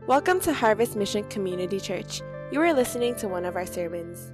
Welcome to Harvest Mission Community Church. You are listening to one of our sermons.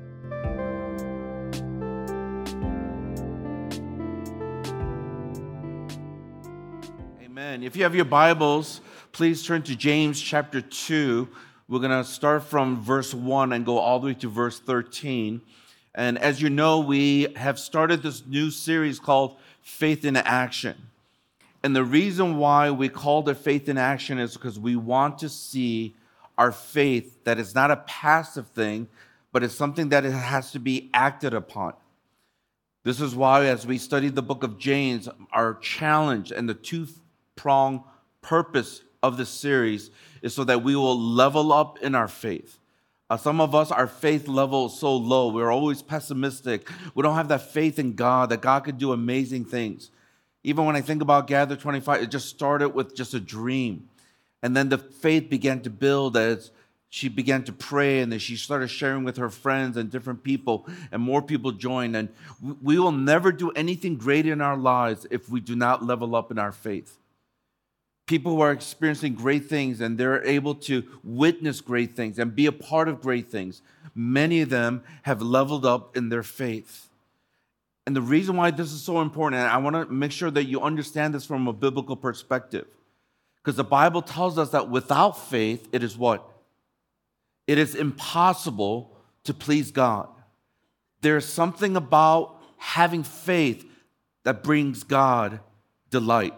Amen. If you have your Bibles, please turn to James chapter 2. We're going to start from verse 1 and go all the way to verse 13. And as you know, we have started this new series called Faith in Action. And the reason why we called it Faith in Action is because we want to see our faith that it's not a passive thing, but it's something that it has to be acted upon. This is why, as we study the book of James, our challenge and the two-pronged purpose of this series is so that we will level up in our faith. Some of us, our faith level is so low. We're always pessimistic. We don't have that faith in God, that God could do amazing things. Even when I think about Gather 25, it just started with just a dream. And then the faith began to build as she began to pray, and then she started sharing with her friends and different people, and more people joined. And we will never do anything great in our lives if we do not level up in our faith. People who are experiencing great things and they're able to witness great things and be a part of great things, many of them have leveled up in their faith. And the reason why this is so important, and I want to make sure that you understand this from a biblical perspective, because the Bible tells us that without faith, it is what? It is impossible to please God. There's something about having faith that brings God delight.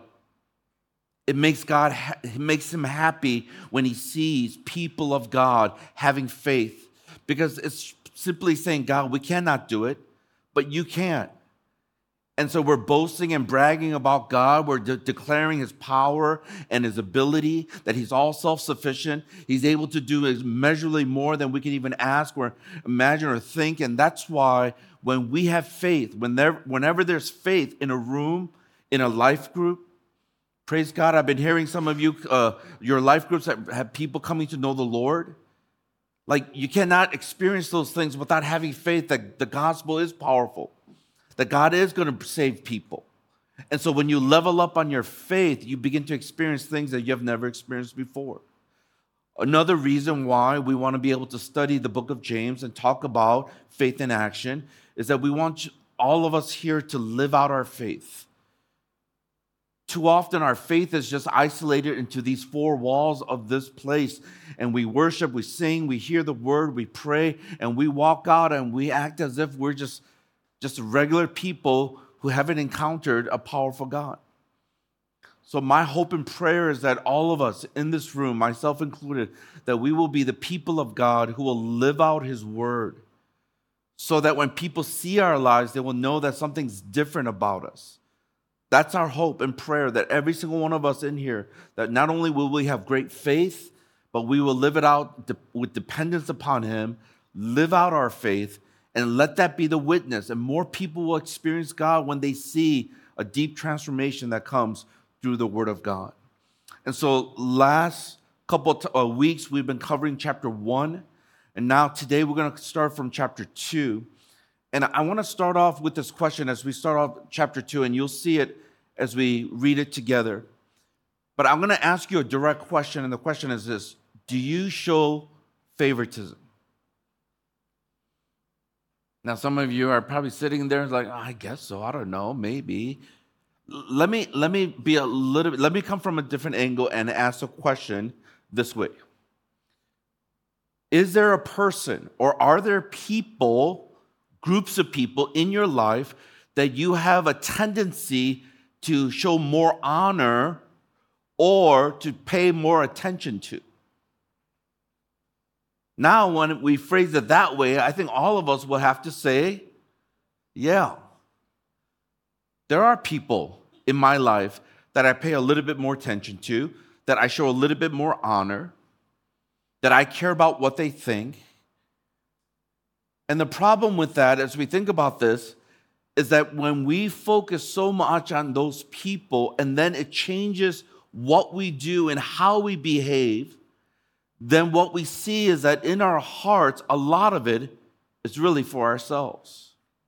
It makes him happy when he sees people of God having faith, because it's simply saying, God, we cannot do it, but you can. And so we're boasting and bragging about God. We're declaring his power and his ability, that he's all self-sufficient. He's able to do immeasurably more than we can even ask or imagine or think. And that's why when we have faith, whenever there's faith in a room, in a life group, praise God, I've been hearing some of you, your life groups that have people coming to know the Lord. Like, you cannot experience those things without having faith that the gospel is powerful, that God is going to save people. And so when you level up on your faith, you begin to experience things that you have never experienced before. Another reason why we want to be able to study the book of James and talk about faith in action is that we want all of us here to live out our faith. Too often our faith is just isolated into these four walls of this place, and we worship, we sing, we hear the word, we pray, and we walk out and we act as if we're just regular people who haven't encountered a powerful God. So my hope and prayer is that all of us in this room, myself included, that we will be the people of God who will live out his word, so that when people see our lives, they will know that something's different about us. That's our hope and prayer, that every single one of us in here, that not only will we have great faith, but we will live it out with dependence upon him, live out our faith, and let that be the witness. And more people will experience God when they see a deep transformation that comes through the word of God. And so last couple of weeks, we've been covering chapter 1. And now today, we're going to start from chapter 2. And I want to start off with this question as we start off chapter 2, and you'll see it as we read it together. But I'm going to ask you a direct question, and the question is this: do you show favoritism? Now, some of you are probably sitting there like, I guess so. I don't know, maybe. Let me come from a different angle and ask a question this way. Is there a person, or are there people, groups of people in your life that you have a tendency to show more honor or to pay more attention to? Now, when we phrase it that way, I think all of us will have to say, yeah, there are people in my life that I pay a little bit more attention to, that I show a little bit more honor, that I care about what they think. And the problem with that, as we think about this, is that when we focus so much on those people and then it changes what we do and how we behave, then what we see is that in our hearts, a lot of it is really for ourselves.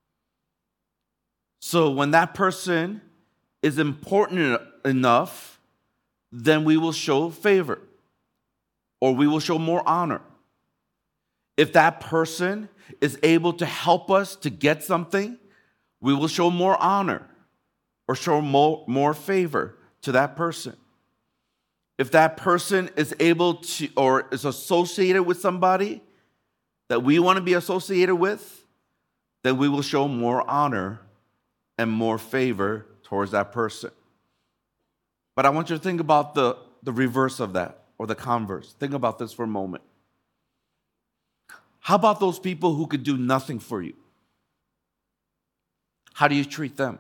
So when that person is important enough, then we will show favor. or we will show more honor. If that person is able to help us to get something, we will show more honor or show more favor to that person. If that person is able to or is associated with somebody that we want to be associated with, then we will show more honor and more favor towards that person. But I want you to think about the reverse of that, or the converse. Think about this for a moment. How about those people who could do nothing for you? How do you treat them?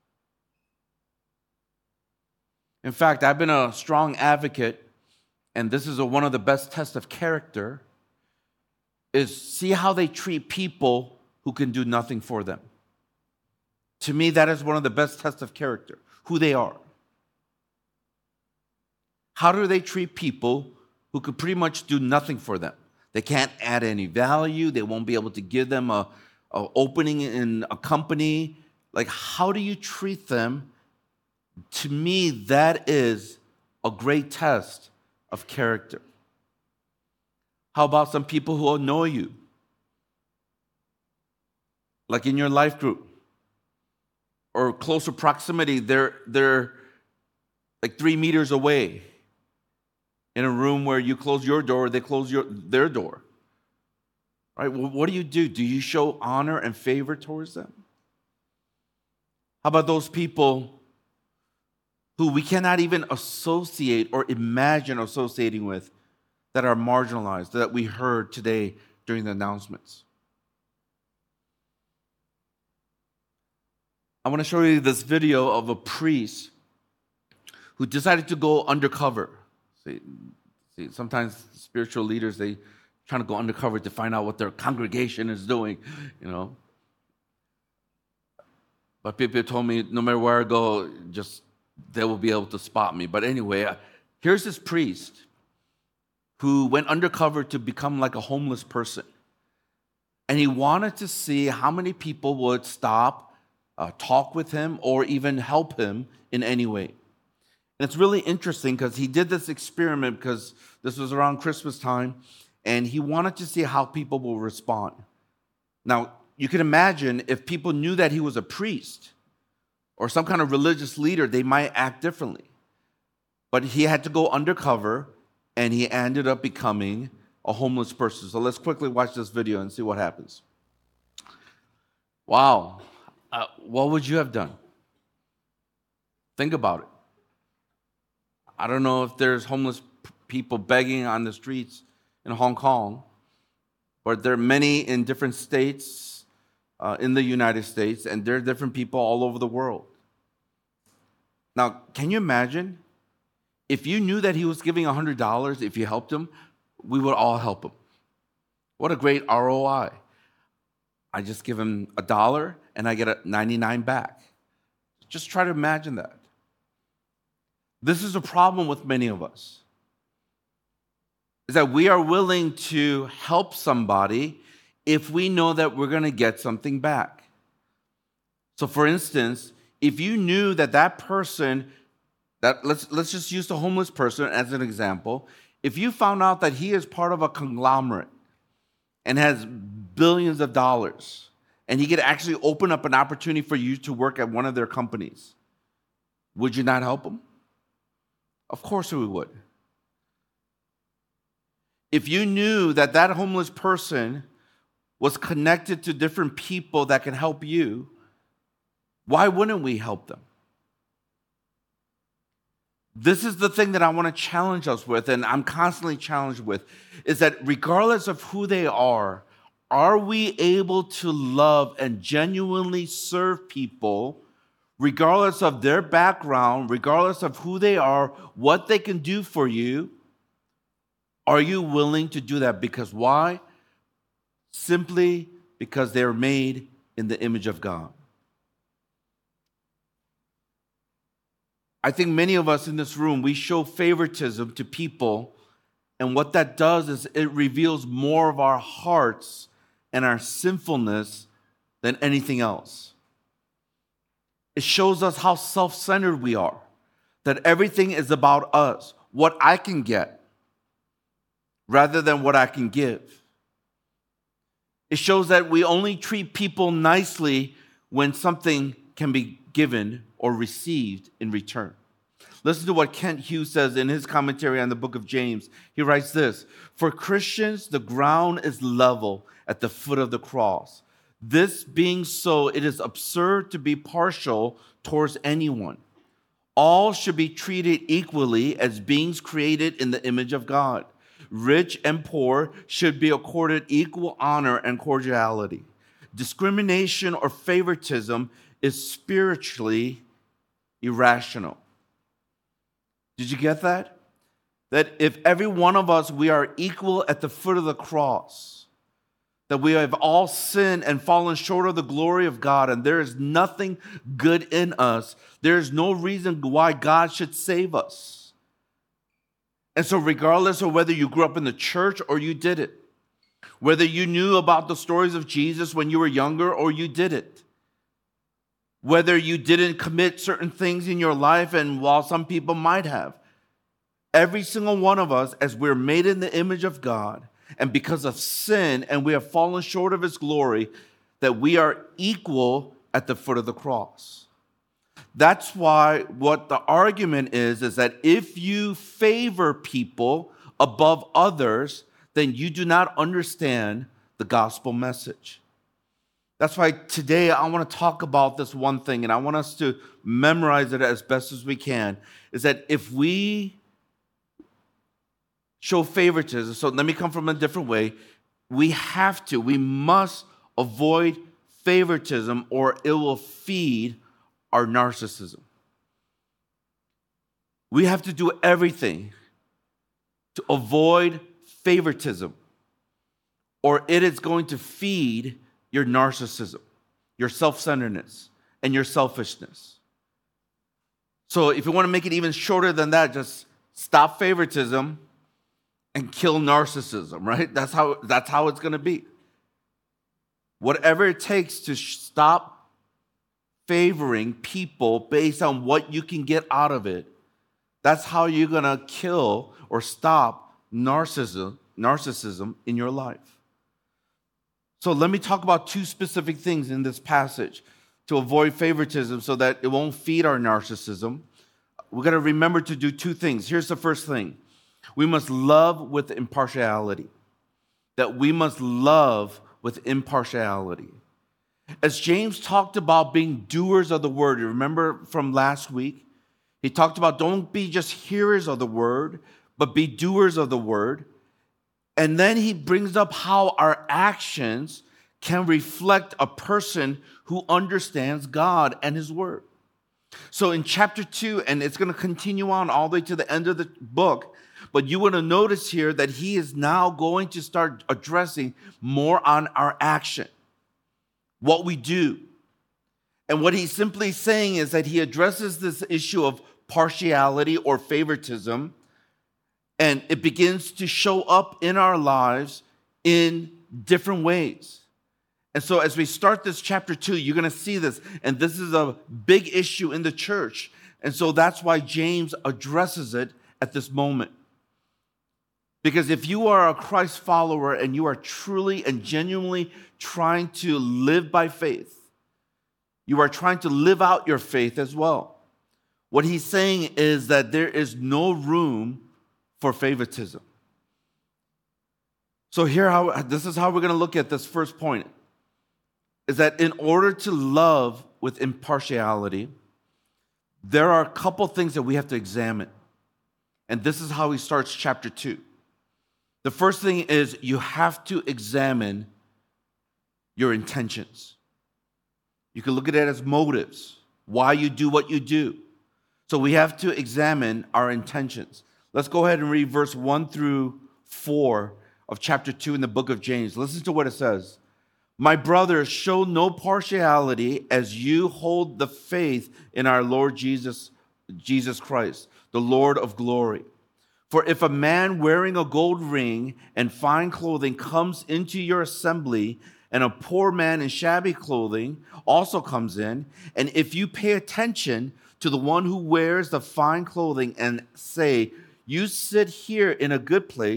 In fact, I've been a strong advocate, and this is one of the best tests of character, is see how they treat people who can do nothing for them. To me, that is one of the best tests of character, who they are. How do they treat people who could pretty much do nothing for them? They can't add any value. They won't be able to give them a opening in a company. Like, how do you treat them? To me, that is a great test of character. How about some people who annoy you? Like in your life group or closer proximity, they're like 3 meters away in a room where you close your door, they close their door. Right? Well, what do? Do you show honor and favor towards them? How about those people who we cannot even associate or imagine associating with, that are marginalized, that we heard today during the announcements? I want to show you this video of a priest who decided to go undercover. See, sometimes spiritual leaders, they trying to go undercover to find out what their congregation is doing, you know. But people told me no matter where I go, just they will be able to spot me. But anyway, here's this priest who went undercover to become like a homeless person. And he wanted to see how many people would stop, talk with him, or even help him in any way. And it's really interesting because he did this experiment because this was around Christmas time, and he wanted to see how people will respond. Now, you can imagine if people knew that he was a priest or some kind of religious leader, they might act differently. But he had to go undercover, and he ended up becoming a homeless person. So let's quickly watch this video and see what happens. Wow. What would you have done? Think about it. I don't know if there's homeless people begging on the streets in Hong Kong, but there are many in different states in the United States, and there are different people all over the world. Now, can you imagine if you knew that he was giving $100, if you helped him, we would all help him. What a great ROI. I just give him $1 and I get a 99 back. Just try to imagine that. This is a problem with many of us, is that we are willing to help somebody if we know that we're going to get something back. So for instance, if you knew that that person, let's just use the homeless person as an example. If you found out that he is part of a conglomerate and has billions of dollars, and he could actually open up an opportunity for you to work at one of their companies, would you not help him? Of course we would. If you knew that that homeless person was connected to different people that can help you, why wouldn't we help them? This is the thing that I want to challenge us with, and I'm constantly challenged with, is that regardless of who they are we able to love and genuinely serve people regardless of their background, regardless of who they are, what they can do for you? Are you willing to do that? Because why? Simply because they're made in the image of God. I think many of us in this room, we show favoritism to people, and what that does is it reveals more of our hearts and our sinfulness than anything else. It shows us how self-centered we are, that everything is about us, what I can get, rather than what I can give. It shows that we only treat people nicely when something can be given or received in return. Listen to what Kent Hughes says in his commentary on the book of James. He writes this: "For Christians, the ground is level at the foot of the cross. This being so, it is absurd to be partial towards anyone. All should be treated equally as beings created in the image of God. Rich and poor should be accorded equal honor and cordiality. Discrimination or favoritism is spiritually irrational." Did you get that? That if every one of us, we are equal at the foot of the cross, that we have all sinned and fallen short of the glory of God, and there is nothing good in us, there is no reason why God should save us. And so regardless of whether you grew up in the church or you didn't, whether you knew about the stories of Jesus when you were younger or you didn't, whether you didn't commit certain things in your life, and while some people might have, every single one of us, as we're made in the image of God, and because of sin, and we have fallen short of His glory, that we are equal at the foot of the cross. That's why what the argument is that if you favor people above others, then you do not understand the gospel message. That's why today I want to talk about this one thing, and I want us to memorize it as best as we can, is that if we show favoritism, so let me come from a different way, we must avoid favoritism, or it will feed our narcissism. We have to do everything to avoid favoritism, or it is going to feed your narcissism, your self-centeredness, and your selfishness. So if you want to make it even shorter than that, just stop favoritism and kill narcissism, right? That's how it's going to be. Whatever it takes to stop favoring people based on what you can get out of it, that's how you're going to kill or stop narcissism in your life. So let me talk about two specific things in this passage to avoid favoritism so that it won't feed our narcissism. We've got to remember to do two things. Here's the first thing. We must love with impartiality. That we must love with impartiality. As James talked about being doers of the word, you remember from last week? He talked about don't be just hearers of the word, but be doers of the word. And then he brings up how our actions can reflect a person who understands God and His word. So in chapter 2, and it's going to continue on all the way to the end of the book, but you want to notice here that he is now going to start addressing more on our action, what we do. And what he's simply saying is that he addresses this issue of partiality or favoritism, and it begins to show up in our lives in different ways. And so as we start this chapter 2, you're going to see this. And this is a big issue in the church. And so that's why James addresses it at this moment. Because if you are a Christ follower and you are truly and genuinely trying to live by faith, you are trying to live out your faith as well. What he's saying is that there is no room for favoritism. So this is how we're going to look at this first point, is that in order to love with impartiality, there are a couple things that we have to examine. And this is how he starts chapter 2. The first thing is you have to examine your intentions. You can look at it as motives, why you do what you do. So we have to examine our intentions. Let's go ahead and read verse 1 through 4 of chapter 2 in the book of James. Listen to what it says. My brothers, show no partiality as you hold the faith in our Lord Jesus Christ, the Lord of glory. For if a man wearing a gold ring and fine clothing comes into your assembly, and a poor man in shabby clothing also comes in, and if you pay attention to the one who wears the fine clothing and say, you sit here in a good place,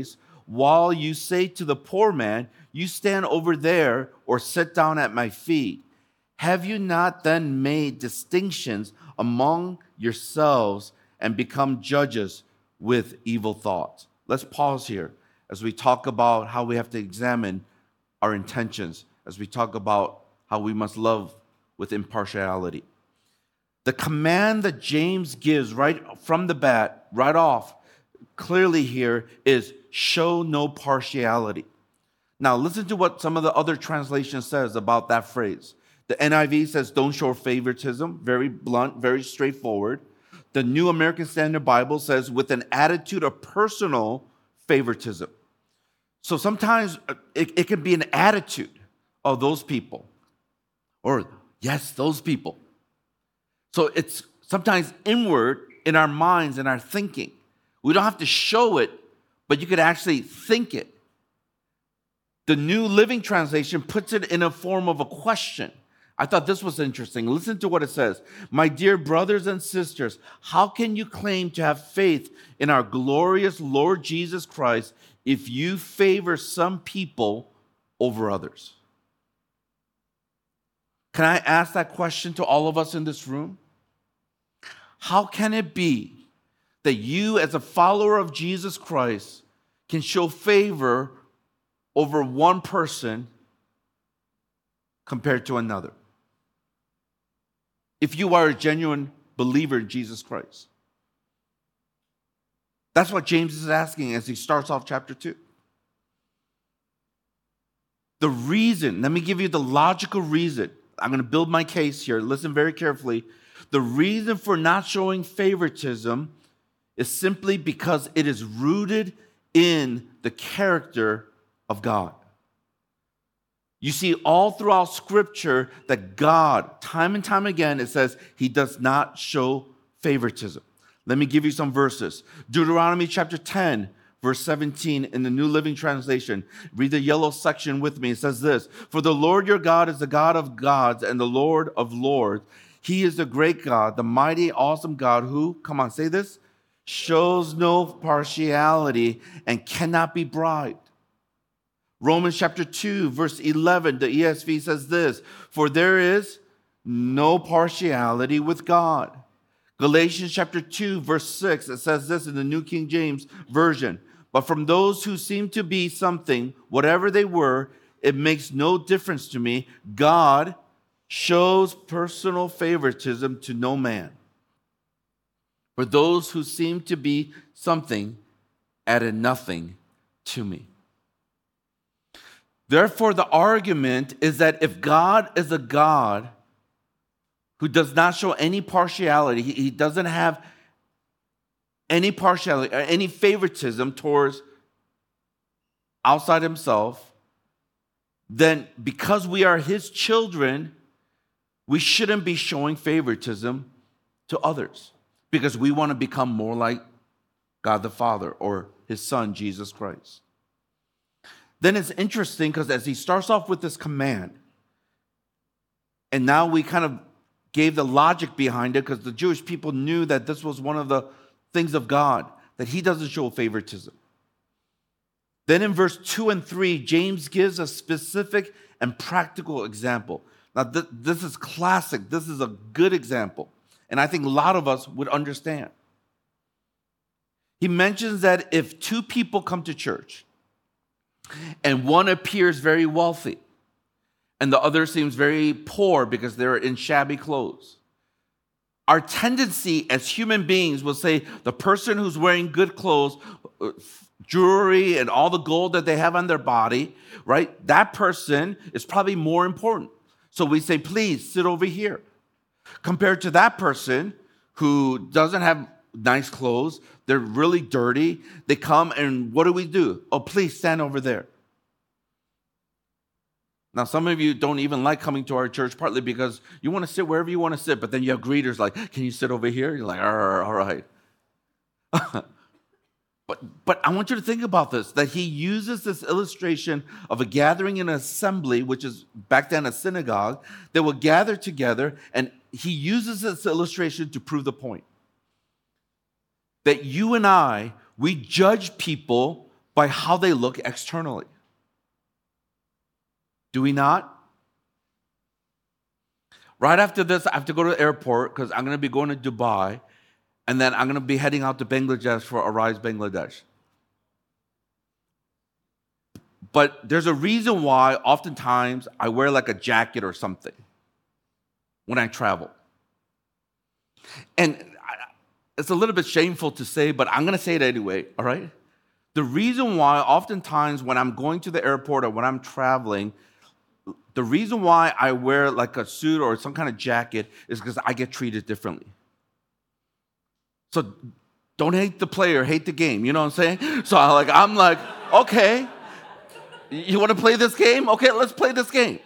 while you say to the poor man, you stand over there or sit down at my feet. Have you not then made distinctions among yourselves and become judges with evil thoughts? Let's pause here as we talk about how we have to examine our intentions, as we talk about how we must love with impartiality. The command that James gives right from the bat, right off, clearly here is show no partiality. Now listen to what some of the other translations says about that phrase. The NIV says don't show favoritism, very blunt, very straightforward. The New American Standard Bible says with an attitude of personal favoritism. So sometimes it can be an attitude of those people, or yes, those people. So it's sometimes inward in our minds and our thinking. We don't have to show it, but you could actually think it. The New Living Translation puts it in a form of a question. I thought this was interesting. Listen to what it says. My dear brothers and sisters, how can you claim to have faith in our glorious Lord Jesus Christ if you favor some people over others? Can I ask that question to all of us in this room? How can it be that you, as a follower of Jesus Christ, can show favor over one person compared to another, if you are a genuine believer in Jesus Christ? That's what James is asking as he starts off chapter 2. The reason, let me give you the logical reason. I'm going to build my case here. Listen very carefully. The reason for not showing favoritism is simply because it is rooted in the character of God. You see all throughout Scripture that God, time and time again, it says he does not show favoritism. Let me give you some verses. Deuteronomy chapter 10, verse 17 in the New Living Translation. Read the yellow section with me. It says this: For the Lord your God is the God of gods and the Lord of lords. He is the great God, the mighty, awesome God who, come on, say this, shows no partiality and cannot be bribed. Romans chapter 2, verse 11, the ESV says this: For there is no partiality with God. Galatians chapter 2, verse 6, it says this in the New King James Version: But from those who seem to be something, whatever they were, it makes no difference to me. God shows personal favoritism to no man. For those who seem to be something added nothing to me. Therefore, the argument is that if God is a God who does not show any partiality, he doesn't have any partiality or any favoritism towards outside himself, then because we are his children, we shouldn't be showing favoritism to others because we want to become more like God the Father or his Son, Jesus Christ. Then it's interesting because as he starts off with this command, and now we kind of gave the logic behind it because the Jewish people knew that this was one of the things of God, that he doesn't show favoritism. Then in verse 2 and 3, James gives a specific and practical example. Now, this is classic. This is a good example. And I think a lot of us would understand. He mentions that if two people come to church and one appears very wealthy and the other seems very poor because they're in shabby clothes, our tendency as human beings will say the person who's wearing good clothes, jewelry and all the gold that they have on their body, right? That person is probably more important. So we say, please sit over here. Compared to that person who doesn't have nice clothes, they're really dirty. They come and what do? Oh, please stand over there. Now, some of you don't even like coming to our church, partly because you want to sit wherever you want to sit, but then you have greeters like, can you sit over here? You're like, all right. But I want you to think about this, that he uses this illustration of a gathering in an assembly, which is back then a synagogue, that will gather together, and he uses this illustration to prove the point. That you and I, we judge people by how they look externally. Do we not? Right after this, I have to go to the airport because I'm going to be going to Dubai, and then I'm going to be heading out to Bangladesh for Arise Bangladesh. But there's a reason why oftentimes I wear like a jacket or something when I travel. And it's a little bit shameful to say, but I'm going to say it anyway, all right? The reason why oftentimes when I'm going to the airport or when I'm traveling, the reason why I wear like a suit or some kind of jacket is because I get treated differently. So don't hate the player, hate the game. You know what I'm saying? So I'm like, okay, you want to play this game? Okay, let's play this game.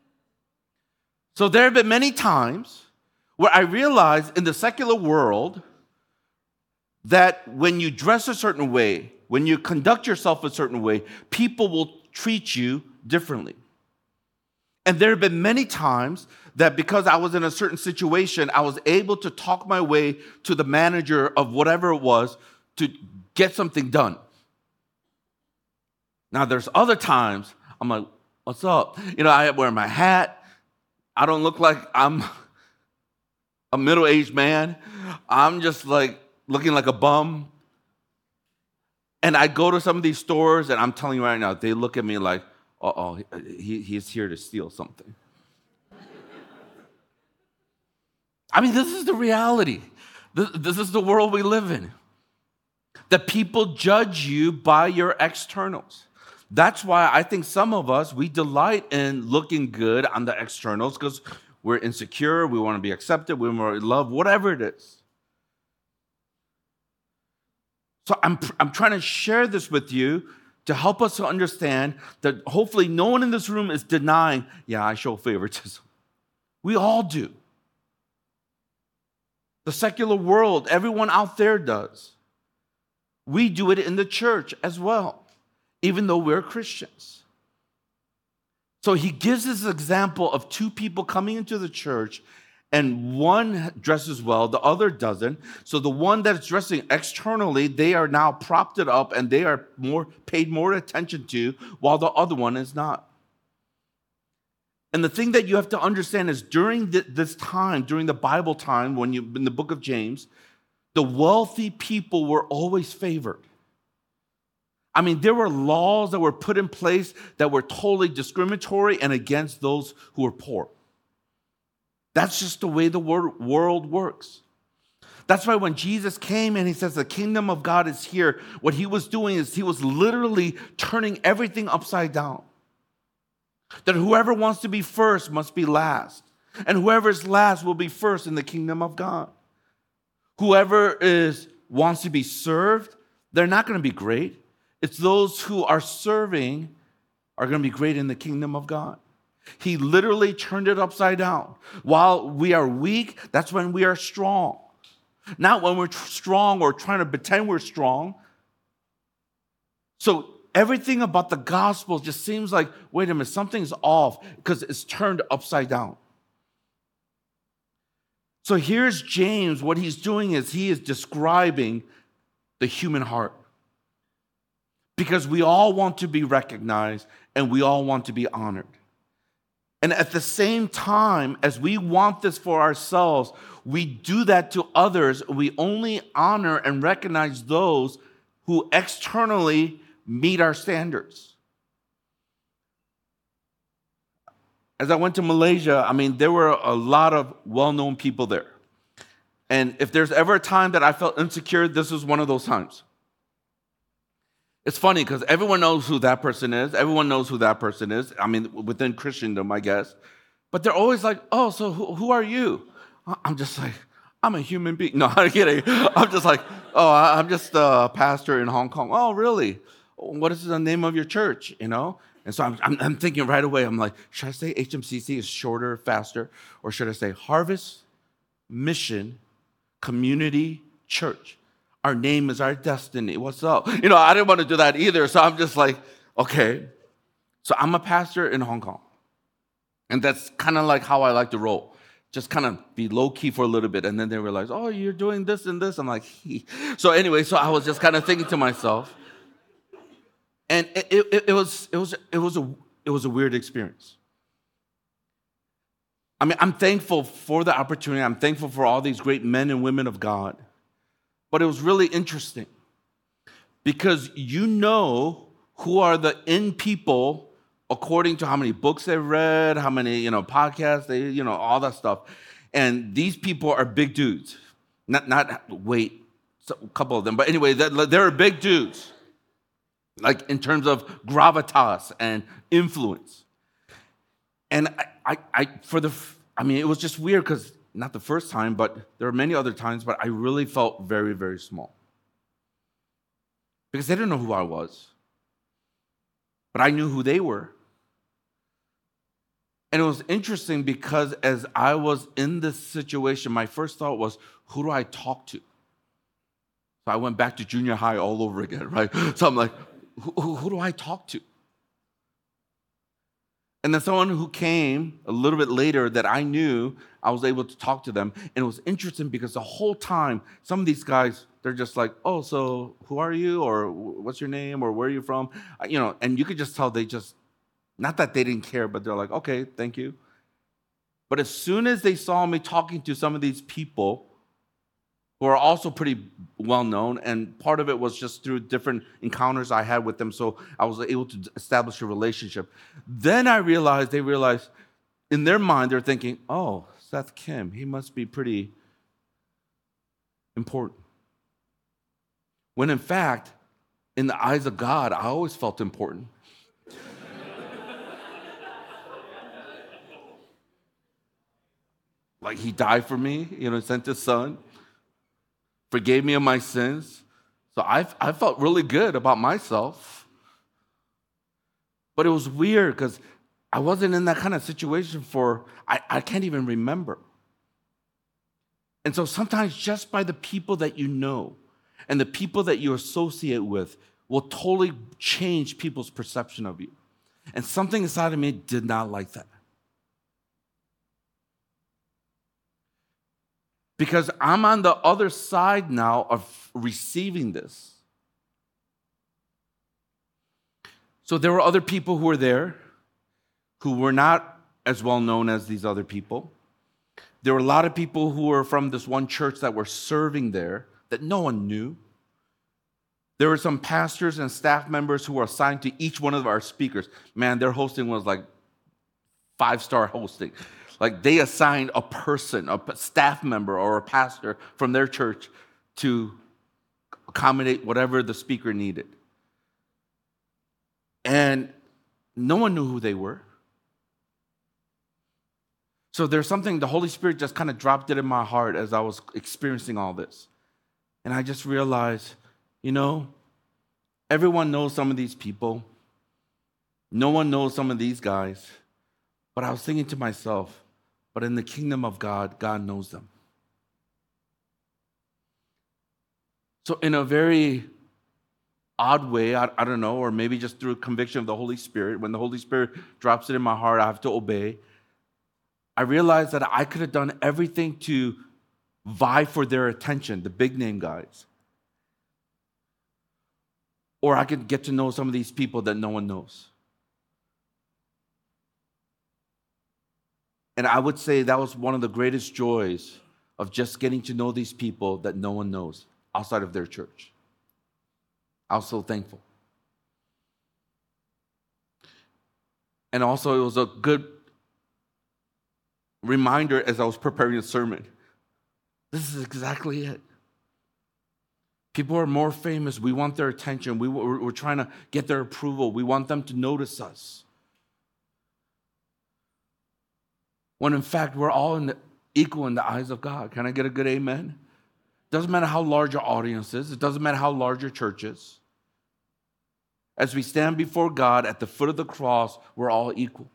So there have been many times where I realized in the secular world that when you dress a certain way, when you conduct yourself a certain way, people will treat you differently. And there have been many times that because I was in a certain situation, I was able to talk my way to the manager of whatever it was to get something done. Now, there's other times I'm like, what's up? I wear my hat. I don't look like I'm a middle-aged man. I'm just like looking like a bum. And I go to some of these stores, and I'm telling you right now, they look at me like, uh-oh, he's here to steal something. I mean, this is the reality. This is the world we live in. That people judge you by your externals. That's why I think some of us, we delight in looking good on the externals because we're insecure, we want to be accepted, we want to love, whatever it is. So I'm trying to share this with you to help us to understand that hopefully no one in this room is denying, yeah, I show favoritism. We all do. The secular world, everyone out there does. We do it in the church as well, even though we're Christians. So he gives this example of two people coming into the church, and one dresses well, the other doesn't. So the one that's dressing externally, they are now propped it up and they are paid more attention to, while the other one is not. And the thing that you have to understand is during this time, during the Bible time, in the book of James, the wealthy people were always favored. I mean, there were laws that were put in place that were totally discriminatory and against those who were poor. That's just the way the world works. That's why when Jesus came and he says the kingdom of God is here, what he was doing is he was literally turning everything upside down. That whoever wants to be first must be last. And whoever is last will be first in the kingdom of God. Whoever wants to be served, they're not going to be great. It's those who are serving are going to be great in the kingdom of God. He literally turned it upside down. While we are weak, that's when we are strong. Not when we're strong or trying to pretend we're strong. So everything about the gospel just seems like, wait a minute, something's off because it's turned upside down. So here's James. What he's doing is he is describing the human heart. Because we all want to be recognized and we all want to be honored. And at the same time, as we want this for ourselves, we do that to others. We only honor and recognize those who externally meet our standards. As I went to Malaysia, I mean, there were a lot of well-known people there. And if there's ever a time that I felt insecure, this was one of those times. It's funny because everyone knows who that person is. Everyone knows who that person is. I mean, within Christendom, I guess. But they're always like, oh, so who are you? I'm just like, I'm a human being. No, I'm kidding. I'm just like, oh, I'm just a pastor in Hong Kong. Oh, really? What is the name of your church, And so I'm thinking right away, I'm like, should I say HMCC is shorter, faster? Or should I say Harvest Mission Community Church? Our name is our destiny. What's up? I didn't want to do that either. So I'm just like, okay. So I'm a pastor in Hong Kong. And that's kind of like how I like to roll. Just kind of be low-key for a little bit. And then they realize, oh, you're doing this and this. I'm like, So anyway, so I was just kind of thinking to myself, And it was a weird experience. I mean, I'm thankful for the opportunity. I'm thankful for all these great men and women of God. But it was really interesting because you know who are the in people according to how many books they've read, how many, podcasts, all that stuff. And these people are big dudes. A couple of them. But anyway, they're big dudes. Like in terms of gravitas and influence. And it was just weird because not the first time, but there were many other times, but I really felt very, very small. Because they didn't know who I was. But I knew who they were. And it was interesting because as I was in this situation, my first thought was, who do I talk to? So I went back to junior high all over again, right? So I'm like, who do I talk to? And then someone who came a little bit later that I knew, I was able to talk to them. And it was interesting because the whole time, some of these guys, they're just like, oh, so who are you? Or what's your name? Or where are you from? And you could just tell not that they didn't care, but they're like, okay, thank you. But as soon as they saw me talking to some of these people who are also pretty well known, and part of it was just through different encounters I had with them, so I was able to establish a relationship. Then they realized, in their mind, they're thinking, oh, Seth Kim, he must be pretty important. When in fact, in the eyes of God, I always felt important. Like he died for me, sent his son, forgave me of my sins. So I felt really good about myself. But it was weird because I wasn't in that kind of situation I can't even remember. And so sometimes just by the people that you know and the people that you associate with will totally change people's perception of you. And something inside of me did not like that. Because I'm on the other side now of receiving this. So there were other people who were there who were not as well known as these other people. There were a lot of people who were from this one church that were serving there that no one knew. There were some pastors and staff members who were assigned to each one of our speakers. Man, their hosting was like 5-star hosting. Like they assigned a person, a staff member or a pastor from their church to accommodate whatever the speaker needed. And no one knew who they were. So there's something, the Holy Spirit just kind of dropped it in my heart as I was experiencing all this. And I just realized, everyone knows some of these people. No one knows some of these guys. But I was thinking to myself, but in the kingdom of God, God knows them. So in a very odd way, I don't know, or maybe just through conviction of the Holy Spirit, when the Holy Spirit drops it in my heart, I have to obey. I realized that I could have done everything to vie for their attention, the big name guys. Or I could get to know some of these people that no one knows. And I would say that was one of the greatest joys of just getting to know these people that no one knows outside of their church. I was so thankful. And also it was a good reminder as I was preparing the sermon. This is exactly it. People are more famous. We want their attention. We're trying to get their approval. We want them to notice us. When in fact, we're all equal in the eyes of God. Can I get a good amen? Doesn't matter how large your audience is. It doesn't matter how large your church is. As we stand before God at the foot of the cross, we're all equal.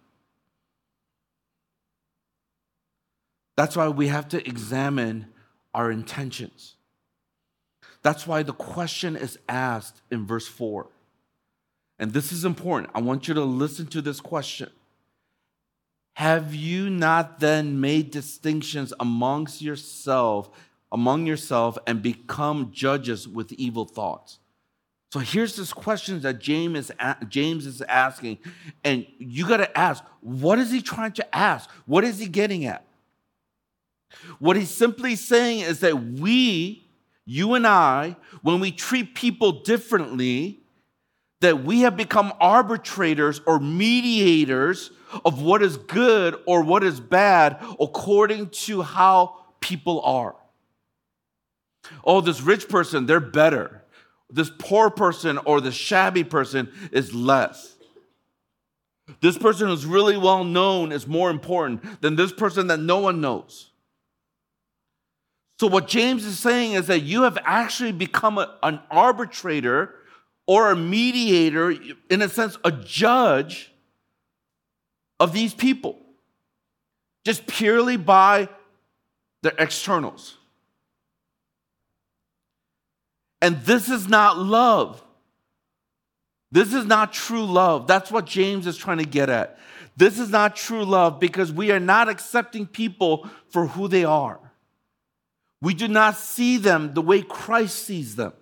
That's why we have to examine our intentions. That's why the question is asked in verse 4. And this is important. I want you to listen to this question. Have you not then made distinctions among yourself and become judges with evil thoughts? So here's this question that James is asking, and you got to ask, what is he trying to ask? What is he getting at? What he's simply saying is that you and I, when we treat people differently, that we have become arbitrators or mediators of what is good or what is bad according to how people are. Oh, this rich person, they're better. This poor person or the shabby person is less. This person who's really well known is more important than this person that no one knows. So what James is saying is that you have actually become an arbitrator or a mediator, in a sense, a judge of these people, just purely by their externals. And this is not love. This is not true love. That's what James is trying to get at. This is not true love because we are not accepting people for who they are. We do not see them the way Christ sees them.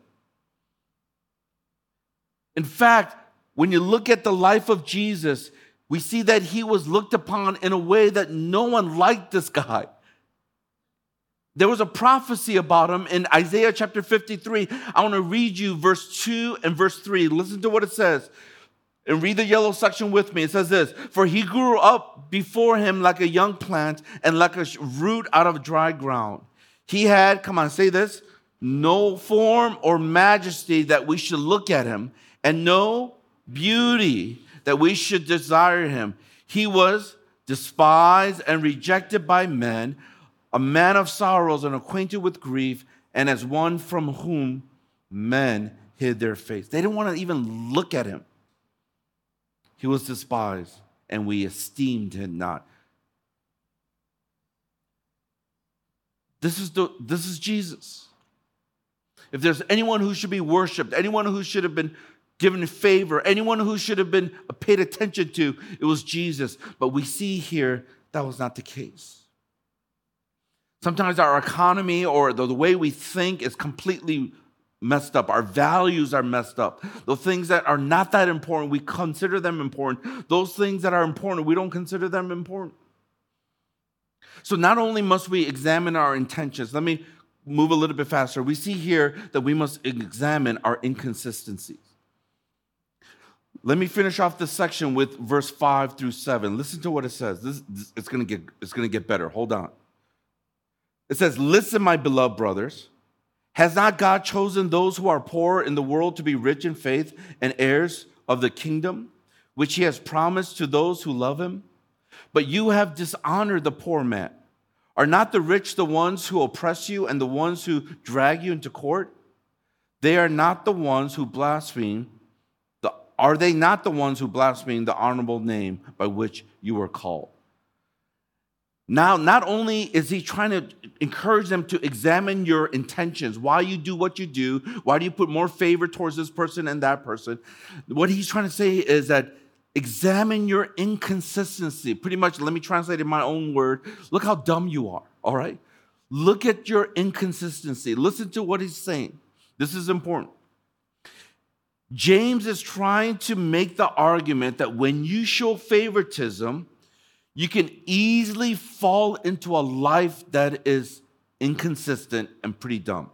In fact, when you look at the life of Jesus, we see that he was looked upon in a way that no one liked this guy. There was a prophecy about him in Isaiah chapter 53. I want to read you verse 2 and verse 3. Listen to what it says. And read the yellow section with me. It says this: "For he grew up before him like a young plant and like a root out of dry ground. He had," come on, say this, "no form or majesty that we should look at him, and no beauty that we should desire him. He was despised and rejected by men, a man of sorrows and acquainted with grief, and as one from whom men hid their face." They didn't want to even look at him. He was despised, and we esteemed him not. This is Jesus. If there's anyone who should be worshiped, anyone who should have been given favor, anyone who should have been paid attention to, it was Jesus. But we see here that was not the case. Sometimes our economy or the way we think is completely messed up. Our values are messed up. The things that are not that important, we consider them important. Those things that are important, we don't consider them important. So not only must we examine our intentions, let me move a little bit faster. We see here that we must examine our inconsistencies. Let me finish off this section with verse 5 through 7. Listen to what it says. It's going to get better. Hold on. It says, "Listen, my beloved brothers, has not God chosen those who are poor in the world to be rich in faith and heirs of the kingdom, which he has promised to those who love him? But you have dishonored the poor man. Are not the rich the ones who oppress you and the ones who drag you into court? They are not the ones who blaspheme. Are they not the ones who blaspheme the honorable name by which you were called?" Now, not only is he trying to encourage them to examine your intentions, why you do what you do, why do you put more favor towards this person and that person, what he's trying to say is that examine your inconsistency. Pretty much, let me translate in my own word. Look how dumb you are, all right? Look at your inconsistency. Listen to what he's saying. This is important. James is trying to make the argument that when you show favoritism, you can easily fall into a life that is inconsistent and pretty dumb.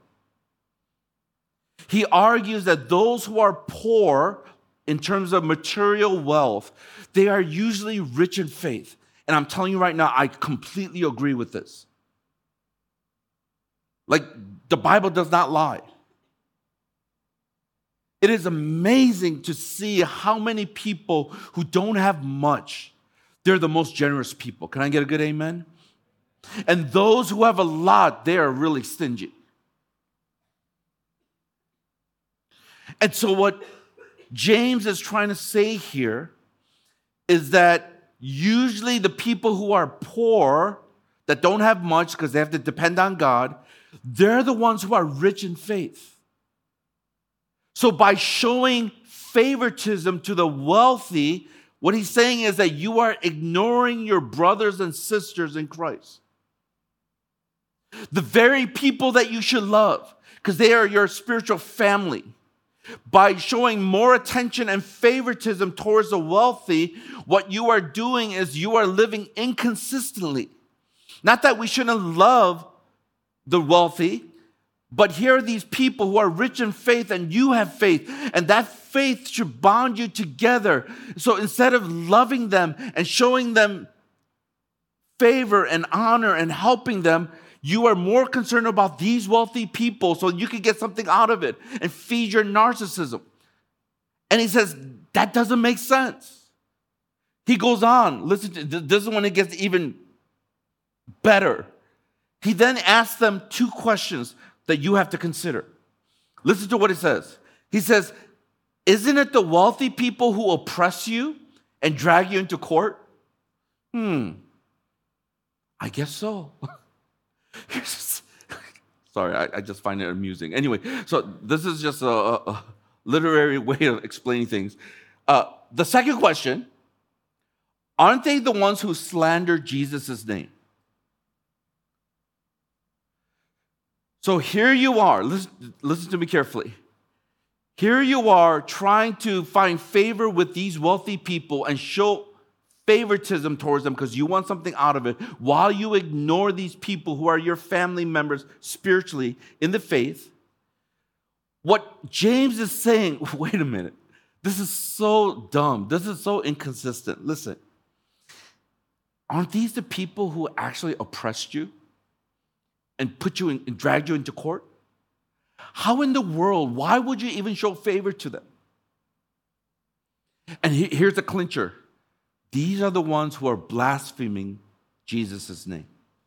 He argues that those who are poor in terms of material wealth, they are usually rich in faith. And I'm telling you right now, I completely agree with this. Like, the Bible does not lie. It is amazing to see how many people who don't have much, they're the most generous people. Can I get a good amen? And those who have a lot, they are really stingy. And so what James is trying to say here is that usually the people who are poor, that don't have much because they have to depend on God, they're the ones who are rich in faith. So by showing favoritism to the wealthy, what he's saying is that you are ignoring your brothers and sisters in Christ. The very people that you should love, because they are your spiritual family. By showing more attention and favoritism towards the wealthy, what you are doing is you are living inconsistently. Not that we shouldn't love the wealthy, but here are these people who are rich in faith and you have faith, and that faith should bond you together. So instead of loving them and showing them favor and honor and helping them, you are more concerned about these wealthy people so you can get something out of it and feed your narcissism. And he says, that doesn't make sense. He goes on, listen to this is when it gets even better. He then asks them two questions that you have to consider. Listen to what he says. He says, isn't it the wealthy people who oppress you and drag you into court? I guess so. Sorry, I just find it amusing. Anyway, so this is just a literary way of explaining things. The second question, aren't they the ones who slander Jesus' name? So here you are, listen to me carefully. Here you are trying to find favor with these wealthy people and show favoritism towards them because you want something out of it, while you ignore these people who are your family members spiritually in the faith. What James is saying, wait a minute, this is so dumb. This is so inconsistent. Listen, aren't these the people who actually oppressed you and put you in and dragged you into court? How in the world, why would you even show favor to them? And here's the clincher. These are the ones who are blaspheming Jesus' name.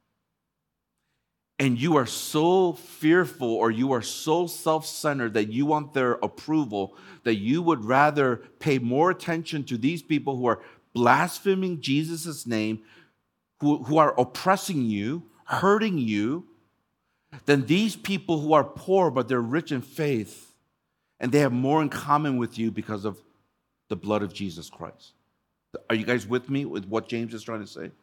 And you are so fearful or you are so self-centered that you want their approval that you would rather pay more attention to these people who are blaspheming Jesus' name, who are oppressing you, hurting you, than these people who are poor but they're rich in faith and they have more in common with you because of the blood of Jesus Christ. Are you guys with me with what James is trying to say?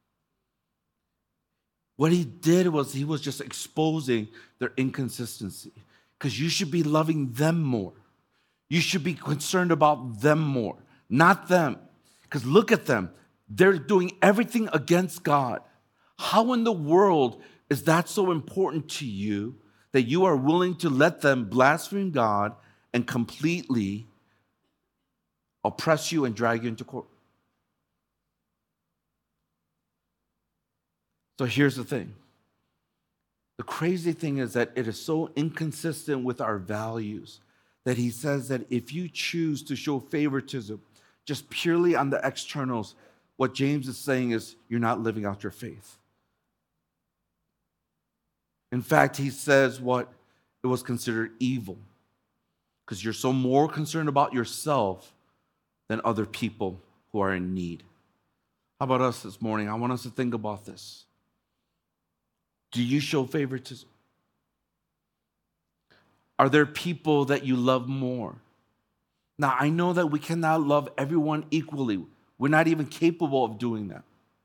What he did was he was just exposing their inconsistency, because you should be loving them more. You should be concerned about them more, not them. Because look at them. They're doing everything against God. How in the world is that so important to you that you are willing to let them blaspheme God and completely oppress you and drag you into court? So here's the thing. The crazy thing is that it is so inconsistent with our values that he says that if you choose to show favoritism just purely on the externals, what James is saying is you're not living out your faith. In fact, he says what it was considered evil because you're so more concerned about yourself than other people who are in need. How about us this morning? I want us to think about this. Do you show favoritism? Are there people that you love more? Now, I know that we cannot love everyone equally. We're not even capable of doing that.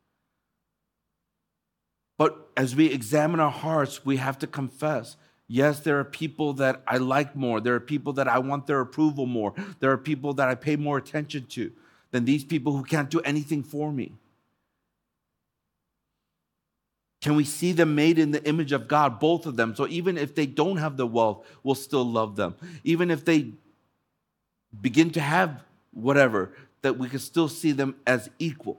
But as we examine our hearts, we have to confess, yes, there are people that I like more. There are people that I want their approval more. There are people that I pay more attention to than these people who can't do anything for me. Can we see them made in the image of God, both of them? So even if they don't have the wealth, we'll still love them. Even if they begin to have whatever, that we can still see them as equal.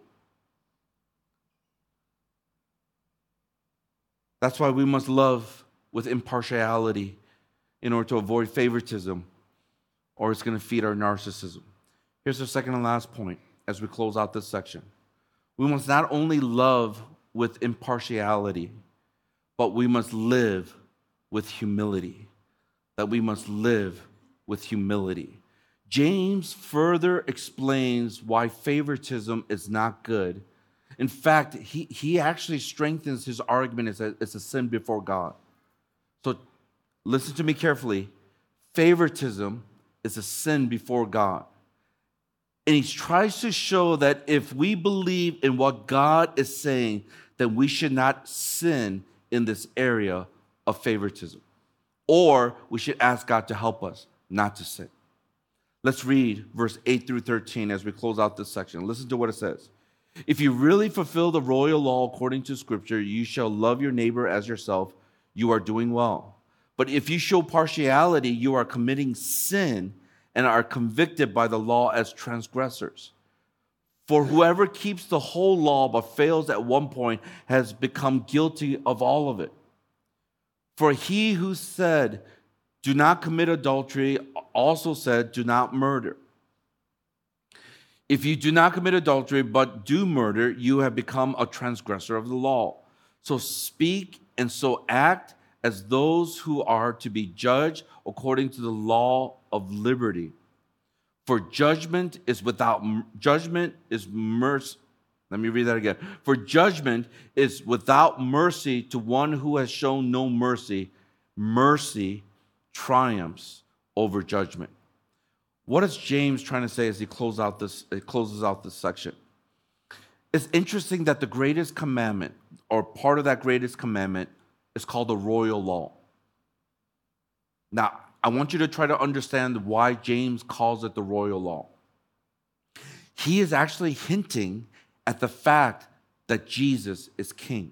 That's why we must love with impartiality in order to avoid favoritism, or it's going to feed our narcissism. Here's the second and last point as we close out this section. We must not only love with impartiality, but we must live with humility. That we must live with humility. James further explains why favoritism is not good. In fact, he actually strengthens his argument it's a sin before God. So listen to me carefully. Favoritism is a sin before God. And he tries to show that if we believe in what God is saying, then we should not sin in this area of favoritism. Or we should ask God to help us not to sin. Let's read verse 8 through 13 as we close out this section. Listen to what it says. If you really fulfill the royal law according to Scripture, you shall love your neighbor as yourself. You are doing well. But if you show partiality, you are committing sin and are convicted by the law as transgressors. For whoever keeps the whole law but fails at one point has become guilty of all of it. For he who said, do not commit adultery, also said, do not murder. If you do not commit adultery but do murder, you have become a transgressor of the law. So speak and so act as those who are to be judged according to the law of liberty. For judgment is mercy. Let me read that again. For judgment is without mercy to one who has shown no mercy. Mercy triumphs over judgment. What is James trying to say as he closes out this section? It's interesting that the greatest commandment, or part of that greatest commandment, is called the royal law. Now, I want you to try to understand why James calls it the royal law. He is actually hinting at the fact that Jesus is king.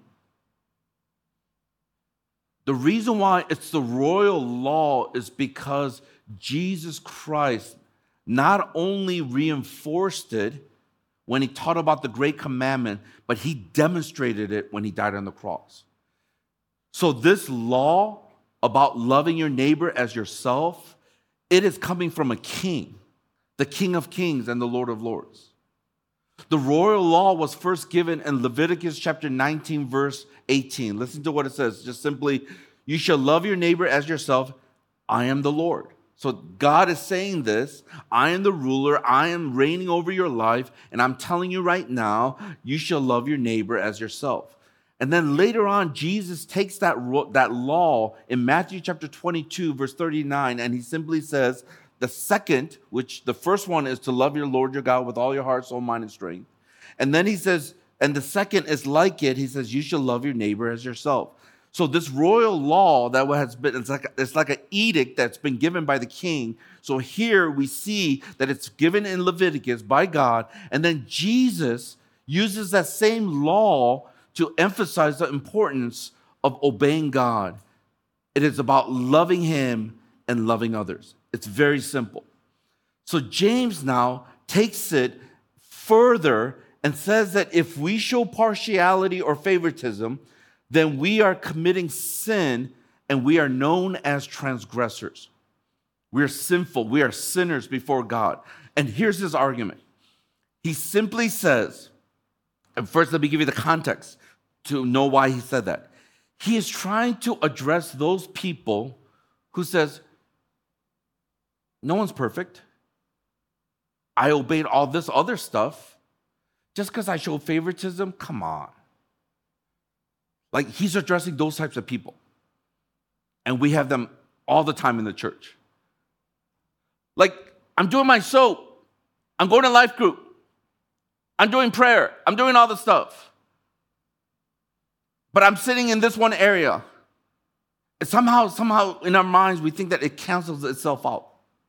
The reason why it's the royal law is because Jesus Christ not only reinforced it when he taught about the great commandment, but he demonstrated it when he died on the cross. So this law about loving your neighbor as yourself, it is coming from a king, the King of Kings and the Lord of Lords. The royal law was first given in Leviticus chapter 19, verse 18. Listen to what it says. Just simply, you shall love your neighbor as yourself. I am the Lord. So God is saying this. I am the ruler. I am reigning over your life. And I'm telling you right now, you shall love your neighbor as yourself. And then later on, Jesus takes that law in Matthew chapter 22, verse 39, and he simply says, the second, which the first one is to love your Lord your God with all your heart, soul, mind, and strength. And then he says, and the second is like it. He says, you shall love your neighbor as yourself. So this royal law that has been, it's like an edict that's been given by the king. So here we see that it's given in Leviticus by God. And then Jesus uses that same law to emphasize the importance of obeying God. It is about loving him and loving others. It's very simple. So James now takes it further and says that if we show partiality or favoritism, then we are committing sin and we are known as transgressors. We are sinful. We are sinners before God. And here's his argument. He simply says, and first let me give you the context to know why he said that. He is trying to address those people who says, no one's perfect. I obeyed all this other stuff. Just because I show favoritism, come on. Like, he's addressing those types of people. And we have them all the time in the church. Like, I'm doing my soap. I'm going to life group. I'm doing prayer. I'm doing all the stuff. But I'm sitting in this one area. And somehow in our minds, we think that it cancels itself out.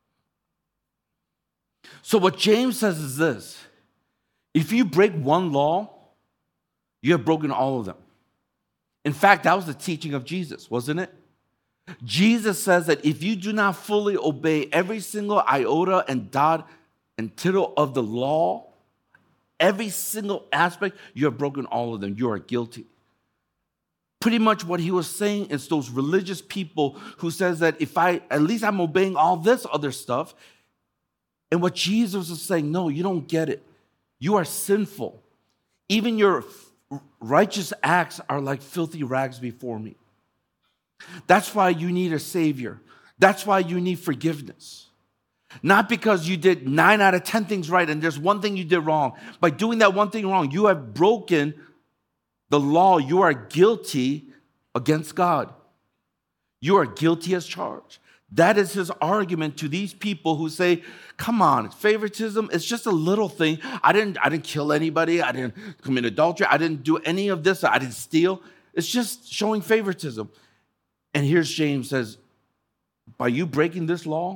So what James says is this. If you break one law, you have broken all of them. In fact, that was the teaching of Jesus, wasn't it? Jesus says that if you do not fully obey every single iota and dot and tittle of the law, every single aspect, you have broken all of them. You are guilty. Pretty much what he was saying is those religious people who says that at least I'm obeying all this other stuff. And what Jesus was saying, no, you don't get it. You are sinful. Even your righteous acts are like filthy rags before me. That's why you need a Savior. That's why you need forgiveness. Not because you did 9 out of 10 things right and there's one thing you did wrong. By doing that one thing wrong, you have broken the law. You are guilty against God. You are guilty as charged. That is his argument to these people who say, come on, favoritism, it's just a little thing. I didn't kill anybody. I didn't commit adultery. I didn't do any of this. I didn't steal. It's just showing favoritism. And here's James says, by you breaking this law,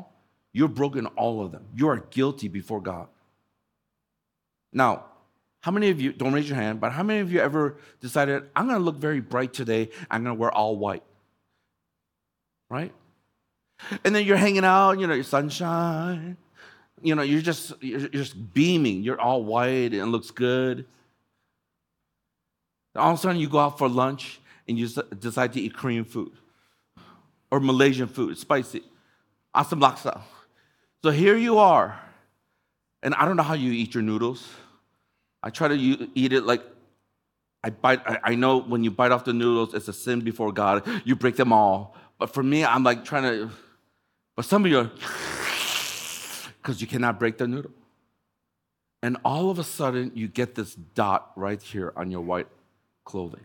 You've broken all of them. You are guilty before God. Now, how many of you, don't raise your hand, but how many of you ever decided, I'm going to look very bright today, I'm going to wear all white, right? And then you're hanging out, your sunshine, you're just beaming. You're all white and it looks good. All of a sudden, you go out for lunch and you decide to eat Korean food or Malaysian food, spicy, asam laksa. So here you are, and I don't know how you eat your noodles. I try to eat it like I know when you bite off the noodles, it's a sin before God. You break them all. But for me, I'm like trying to, but some of you are, because you cannot break the noodle. And all of a sudden, you get this dot right here on your white clothing.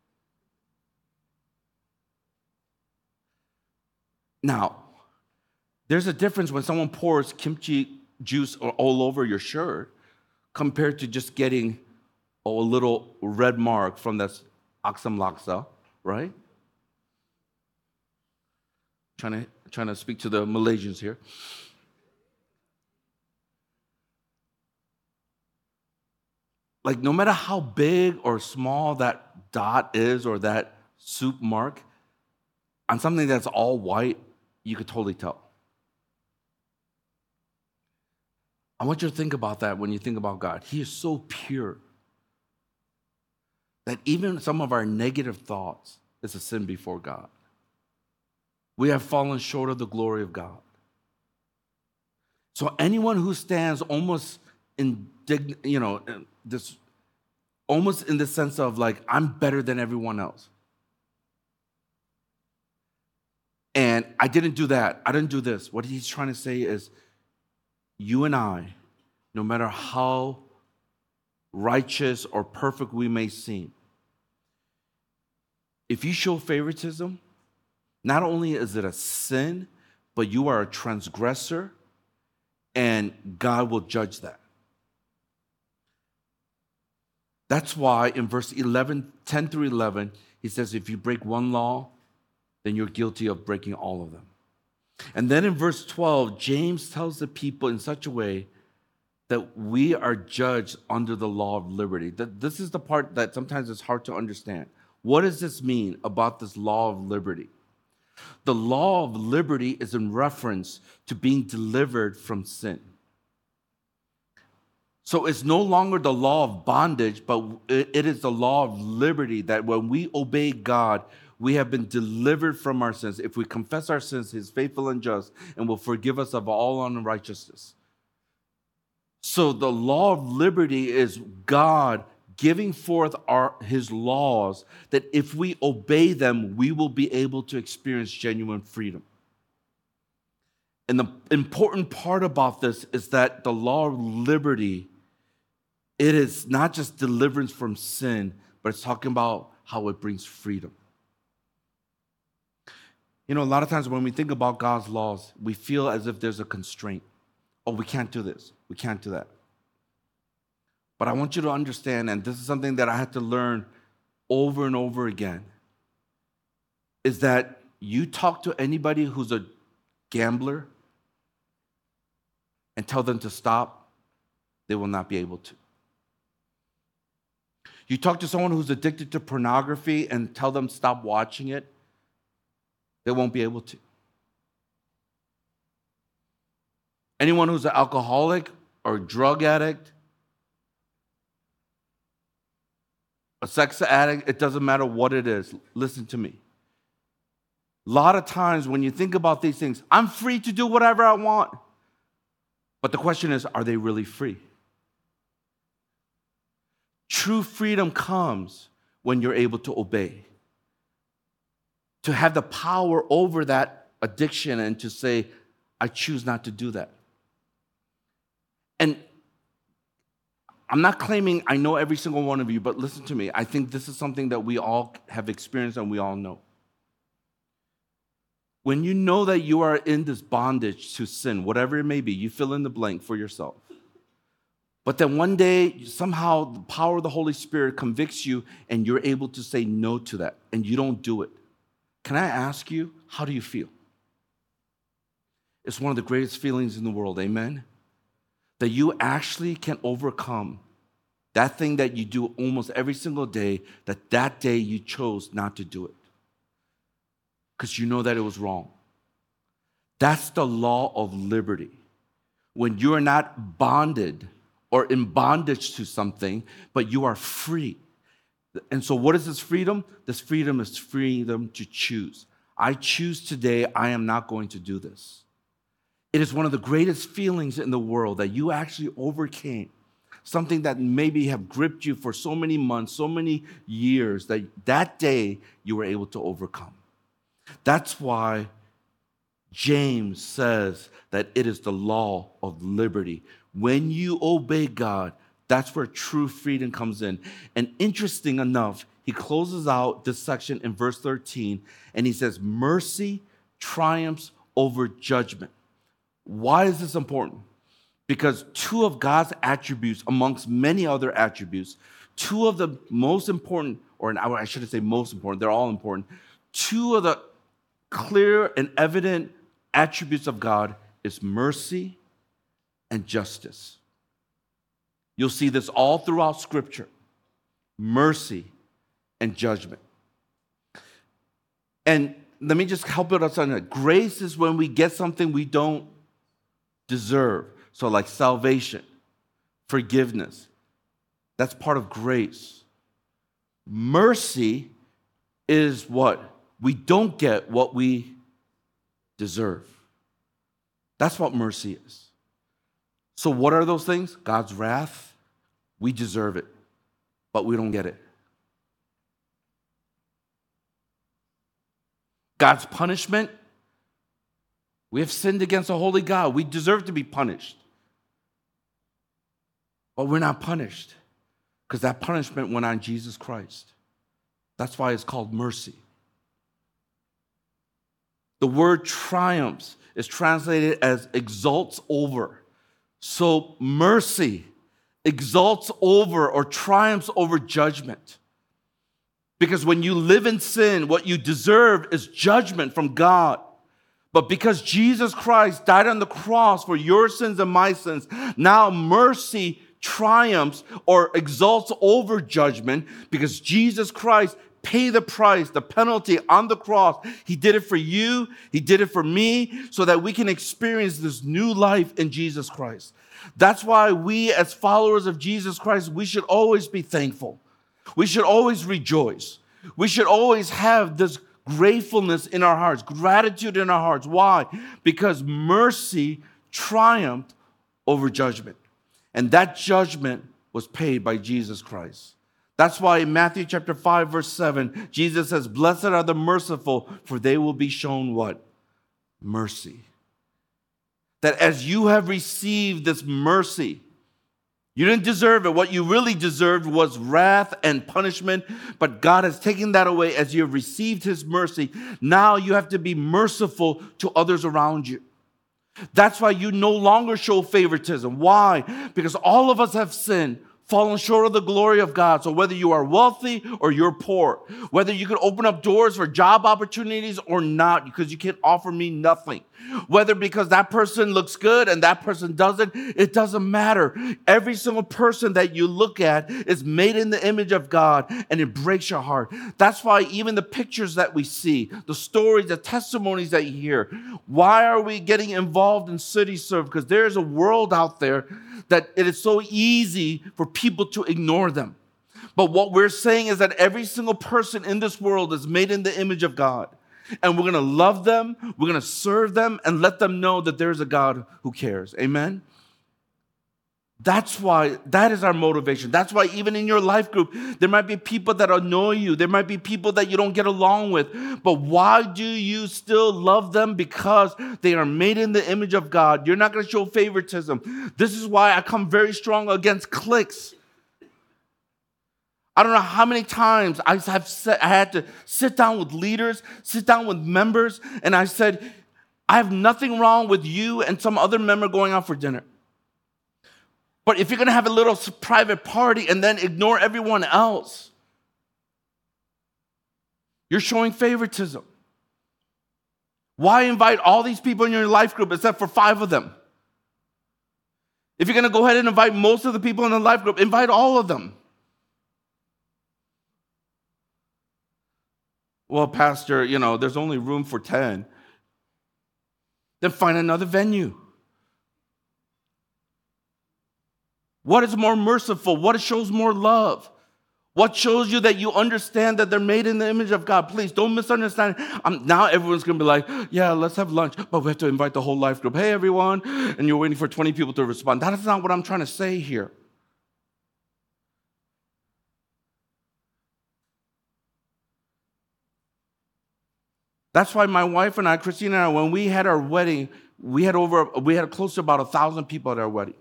Now, there's a difference when someone pours kimchi juice all over your shirt compared to just getting a little red mark from this asam laksa, right? Trying to speak to the Malaysians here. Like, no matter how big or small that dot is or that soup mark, on something that's all white, you could totally tell. I want you to think about that when you think about God. He is so pure that even some of our negative thoughts is a sin before God. We have fallen short of the glory of God. So anyone who stands almost almost in the sense of like, I'm better than everyone else. And I didn't do that. I didn't do this. What he's trying to say is, you and I, no matter how righteous or perfect we may seem, if you show favoritism, not only is it a sin, but you are a transgressor, and God will judge that. That's why in verse 10 through 11, he says, if you break one law, then you're guilty of breaking all of them. And then in verse 12, James tells the people in such a way that we are judged under the law of liberty. This is the part that sometimes is hard to understand. What does this mean about this law of liberty? The law of liberty is in reference to being delivered from sin. So it's no longer the law of bondage, but it is the law of liberty that when we obey God, we have been delivered from our sins. If we confess our sins, He's faithful and just and will forgive us of all unrighteousness. So the law of liberty is God giving forth His laws that if we obey them, we will be able to experience genuine freedom. And the important part about this is that the law of liberty, it is not just deliverance from sin, but it's talking about how it brings freedom. A lot of times when we think about God's laws, we feel as if there's a constraint. Oh, we can't do this. We can't do that. But I want you to understand, and this is something that I had to learn over and over again, is that you talk to anybody who's a gambler and tell them to stop, they will not be able to. You talk to someone who's addicted to pornography and tell them stop watching it, they won't be able to. Anyone who's an alcoholic or a drug addict, a sex addict, it doesn't matter what it is. Listen to me. A lot of times when you think about these things, I'm free to do whatever I want. But the question is, are they really free? True freedom comes when you're able to obey. To have the power over that addiction and to say, I choose not to do that. And I'm not claiming I know every single one of you, but listen to me. I think this is something that we all have experienced and we all know. When you know that you are in this bondage to sin, whatever it may be, you fill in the blank for yourself. But then one day, somehow the power of the Holy Spirit convicts you and you're able to say no to that and you don't do it. Can I ask you, how do you feel? is one of the greatest feelings in the world, amen? That you actually can overcome that thing that you do almost every single day, that day you chose not to do it because you know that it was wrong. That's the law of liberty. When you are not bonded or in bondage to something, but you are free. And so what is this freedom? This freedom is freedom to choose. I choose today, I am not going to do this. It is one of the greatest feelings in the world that you actually overcame something that maybe have gripped you for so many months, so many years, that day you were able to overcome. That's why James says that it is the law of liberty. When you obey God, that's where true freedom comes in. And interesting enough, he closes out this section in verse 13, and he says, mercy triumphs over judgment. Why is this important? Because two of God's attributes, amongst many other attributes, two of the most important, or I shouldn't say most important, they're all important, two of the clear and evident attributes of God is mercy and justice. You'll see this all throughout Scripture. Mercy and judgment. And let me just help us understand. Grace is when we get something we don't deserve. So like salvation, forgiveness. That's part of grace. Mercy is what? We don't get what we deserve. That's what mercy is. So what are those things? God's wrath. We deserve it, but we don't get it. God's punishment. We have sinned against a holy God. We deserve to be punished. But we're not punished because that punishment went on Jesus Christ. That's why it's called mercy. The word triumphs is translated as exalts over. So mercy exalts over or triumphs over judgment. Because when you live in sin, what you deserve is judgment from God. But because Jesus Christ died on the cross for your sins and my sins, now mercy triumphs or exalts over judgment because Jesus Christ paid the price, the penalty on the cross. He did it for you. He did it for me so that we can experience this new life in Jesus Christ. That's why we as followers of Jesus Christ, we should always be thankful. We should always rejoice. We should always have this gratefulness in our hearts, gratitude in our hearts. Why? Because mercy triumphed over judgment. And that judgment was paid by Jesus Christ. That's why in Matthew chapter 5, verse 7, Jesus says, blessed are the merciful, for they will be shown what? Mercy. That as you have received this mercy, you didn't deserve it. What you really deserved was wrath and punishment, but God has taken that away as you have received his mercy. Now you have to be merciful to others around you. That's why you no longer show favoritism. Why? Because all of us have sinned, fallen short of the glory of God. So whether you are wealthy or you're poor, whether you can open up doors for job opportunities or not, because you can't offer me nothing. Whether because that person looks good and that person doesn't, it doesn't matter. Every single person that you look at is made in the image of God, and it breaks your heart. That's why even the pictures that we see, the stories, the testimonies that you hear, why are we getting involved in City Serve? Because there's a world out there that it is so easy for people to ignore them. But what we're saying is that every single person in this world is made in the image of God. And we're going to love them, we're going to serve them, and let them know that there's a God who cares. Amen? That's why, that is our motivation. That's why even in your life group, there might be people that annoy you. There might be people that you don't get along with. But why do you still love them? Because they are made in the image of God. You're not going to show favoritism. This is why I come very strong against cliques. I don't know how many times I had to sit down with leaders, sit down with members, and I said, I have nothing wrong with you and some other member going out for dinner. But if you're going to have a little private party and then ignore everyone else, you're showing favoritism. Why invite all these people in your life group except for 5 of them? If you're going to go ahead and invite most of the people in the life group, invite all of them. Well, Pastor, there's only room for 10. Then find another venue. What is more merciful? What shows more love? What shows you that you understand that they're made in the image of God? Please don't misunderstand. Now everyone's going to be like, yeah, let's have lunch, but we have to invite the whole life group. Hey, everyone. And you're waiting for 20 people to respond. That is not what I'm trying to say here. That's why my wife and I, Christina and I, when we had our wedding, we had close to about 1,000 people at our wedding.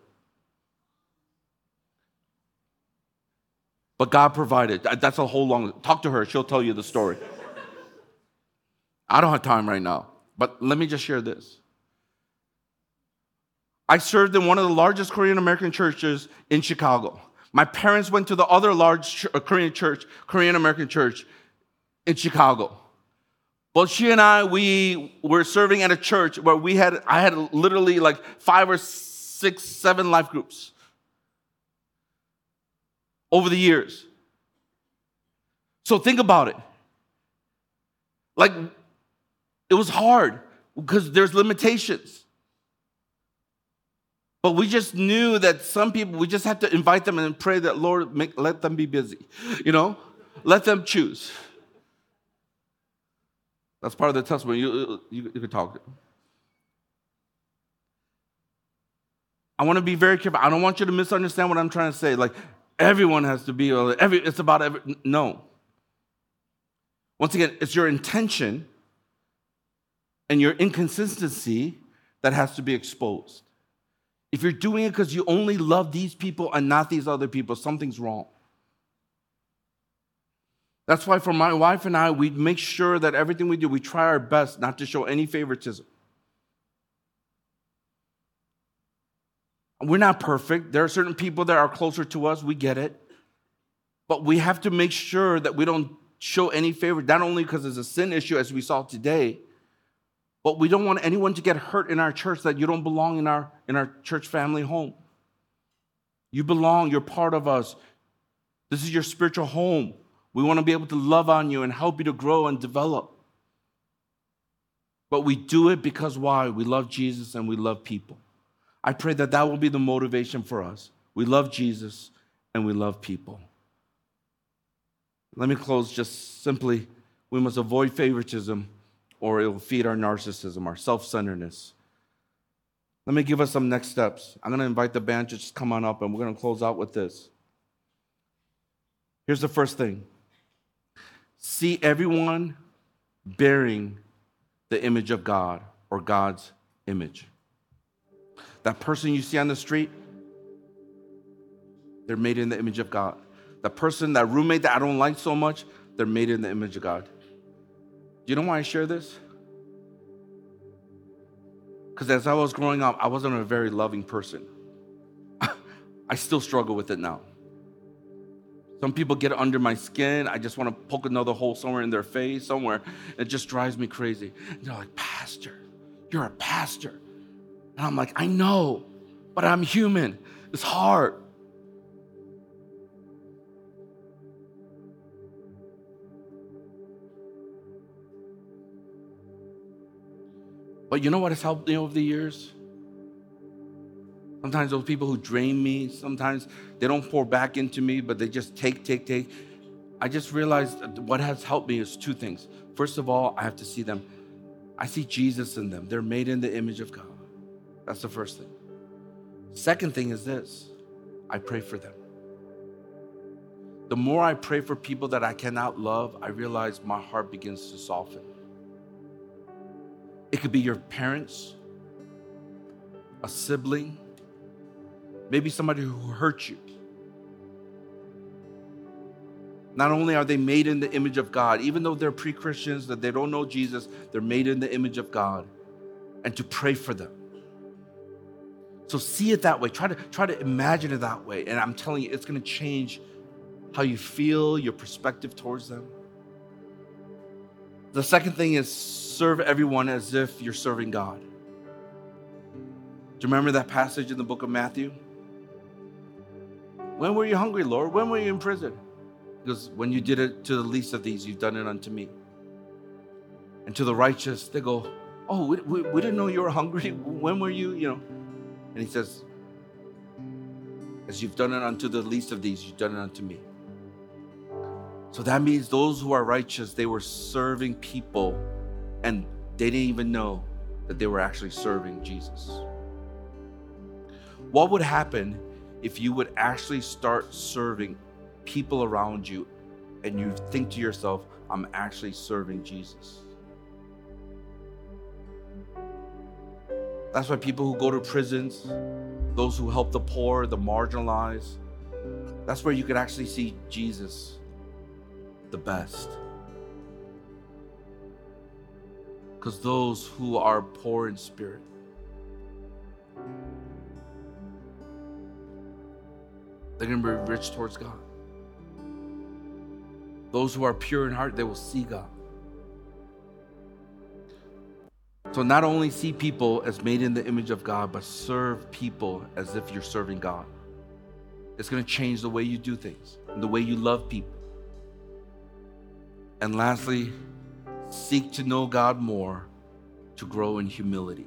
But God provided. That's a whole long, talk to her, she'll tell you the story. I don't have time right now, but let me just share this. I served in one of the largest Korean American churches in Chicago. My parents went to the other large Korean American church in Chicago. But she and I, we were serving at a church where I had literally like 5 or 6, 7 life groups over the years. So think about it. Like, it was hard because there's limitations. But we just knew that some people, we just had to invite them and pray that, Lord, let them be busy. Let them choose. That's part of the testimony. You could talk. I want to be very careful. I don't want you to misunderstand what I'm trying to say. Like, everyone has to be, it's about every, no. Once again, it's your intention and your inconsistency that has to be exposed. If you're doing it because you only love these people and not these other people, something's wrong. That's why for my wife and I, we make sure that everything we do, we try our best not to show any favoritism. We're not perfect. There are certain people that are closer to us. We get it. But we have to make sure that we don't show any favor, not only because it's a sin issue as we saw today, but we don't want anyone to get hurt in our church that you don't belong in our church family home. You belong. You're part of us. This is your spiritual home. We want to be able to love on you and help you to grow and develop. But we do it because why? We love Jesus and we love people. I pray that will be the motivation for us. We love Jesus and we love people. Let me close just simply. We must avoid favoritism or it will feed our narcissism, our self-centeredness. Let me give us some next steps. I'm going to invite the band to just come on up and we're going to close out with this. Here's the first thing. See everyone bearing the image of God or God's image. That person you see on the street, they're made in the image of God. That roommate that I don't like so much, they're made in the image of God. Do you know why I share this? Because as I was growing up, I wasn't a very loving person. I still struggle with it now. Some people get under my skin. I just want to poke another hole somewhere in their face, somewhere. It just drives me crazy. And they're like, Pastor, you're a pastor. And I'm like, I know, but I'm human. It's hard. But you know what has helped me over the years? Sometimes those people who drain me, sometimes they don't pour back into me, but they just take. I just realized that what has helped me is 2 things. First of all, I have to see them. I see Jesus in them. They're made in the image of God. That's the first thing. Second thing is this. I pray for them. The more I pray for people that I cannot love, I realize my heart begins to soften. It could be your parents, a sibling, maybe somebody who hurt you. Not only are they made in the image of God, even though they're pre-Christians, that they don't know Jesus, they're made in the image of God. And to pray for them. So see it that way. Try to imagine it that way. And I'm telling you, it's going to change how you feel, your perspective towards them. The second thing is serve everyone as if you're serving God. Do you remember that passage in the book of Matthew? When were you hungry, Lord? When were you in prison? Because when you did it to the least of these, you've done it unto me. And to the righteous, they go, oh, we didn't know you were hungry. When were you, And he says, as you've done it unto the least of these, you've done it unto me. So that means those who are righteous, they were serving people and they didn't even know that they were actually serving Jesus. What would happen if you would actually start serving people around you and you think to yourself, I'm actually serving Jesus? That's why people who go to prisons, those who help the poor, the marginalized, that's where you could actually see Jesus the best. Because those who are poor in spirit, they're going to be rich towards God. Those who are pure in heart, they will see God. So not only see people as made in the image of God, but serve people as if you're serving God. It's going to change the way you do things, and the way you love people. And lastly, seek to know God more to grow in humility.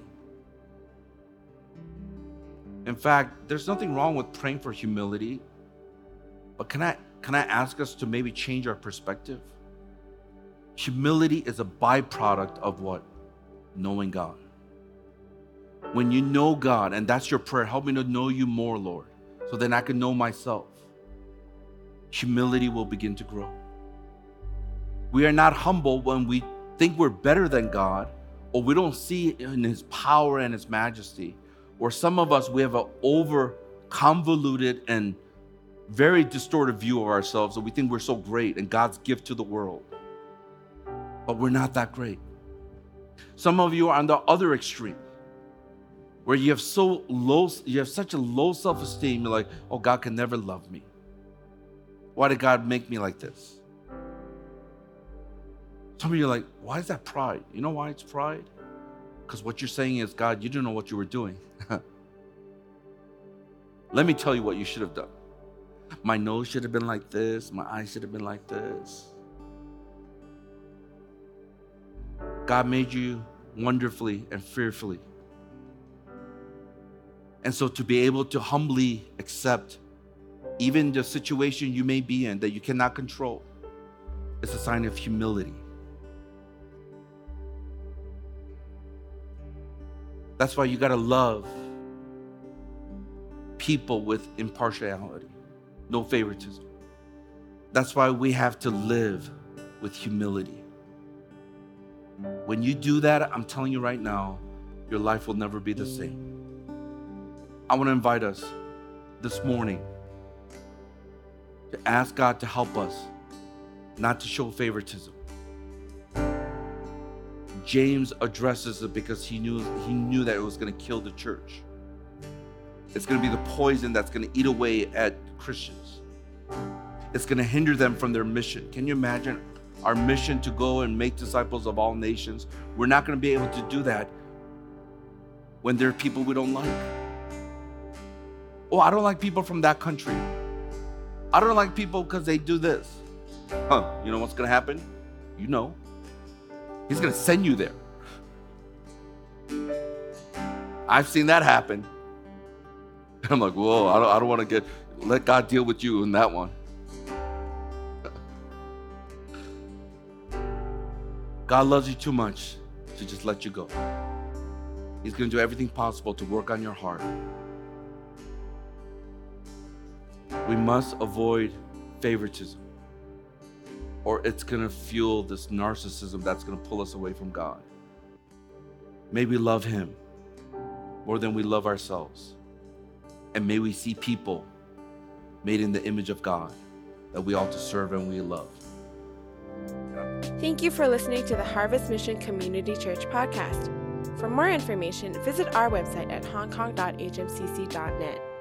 In fact, there's nothing wrong with praying for humility, but can I ask us to maybe change our perspective? Humility is a byproduct of what? Knowing God. When you know God, and that's your prayer, help me to know you more, Lord, so then I can know myself. Humility will begin to grow. We are not humble when we think we're better than God, or we don't see in His power and His majesty. Or some of us, we have an over convoluted and very distorted view of ourselves, and we think we're so great and God's gift to the world. But we're not that great. Some of you are on the other extreme, where you have such a low self-esteem. You're like, oh, God can never love me. Why did God make me like this? Some of you are like, why is that pride? You know why it's pride? Because what you're saying is, God, you didn't know what you were doing. Let me tell you what you should have done. My nose should have been like this. My eyes should have been like this. God made you wonderfully and fearfully. And so to be able to humbly accept even the situation you may be in that you cannot control, it's a sign of humility. That's why you got to love people with impartiality, no favoritism. That's why we have to live with humility. When you do that, I'm telling you right now, your life will never be the same. I want to invite us this morning to ask God to help us not to show favoritism. James addresses it because he knew that it was going to kill the church. It's going to be the poison that's going to eat away at Christians. It's going to hinder them from their mission. Can you imagine our mission to go and make disciples of all nations? We're not going to be able to do that when there are people we don't like. Oh, I don't like people from that country. I don't like people because they do this. You know what's going to happen? You know. He's going to send you there. I've seen that happen. I'm like, whoa, I don't want to let God deal with you in that one. God loves you too much to just let you go. He's going to do everything possible to work on your heart. We must avoid favoritism, or it's going to fuel this narcissism that's going to pull us away from God. May we love Him more than we love ourselves. And may we see people made in the image of God that we ought to serve and we love. Thank you for listening to the Harvest Mission Community Church podcast. For more information, visit our website at hongkong.hmcc.net.